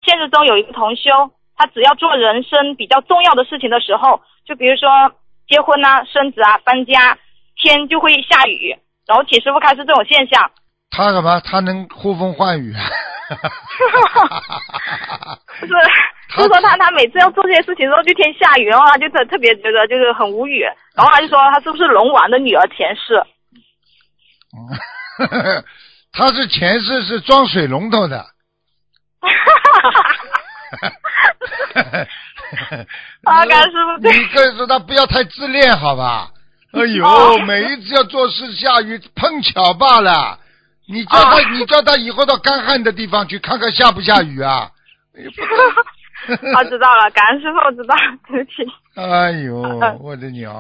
现实中有一个同修，他只要做人生比较重要的事情的时候，就比如说结婚啊、生子啊、搬家，天就会下雨，然后请师傅开示这种现象。 他什么？他能呼风唤雨啊？ 就是说他每次要做这些事情的时候，就天下雨，然后他就特别觉得就是很无语，然后他就说他是不是龙王的女儿前世？ 他是前世是装水龙头的。 啊，感师傅， 你可以说他不要太自恋，好吧？哎呦，每一次要做事下雨，碰巧罢了。你叫他以后到干旱的地方去看看下不下雨啊？ 知道了，感恩师傅，知道，对不起。 哎呦，我的娘！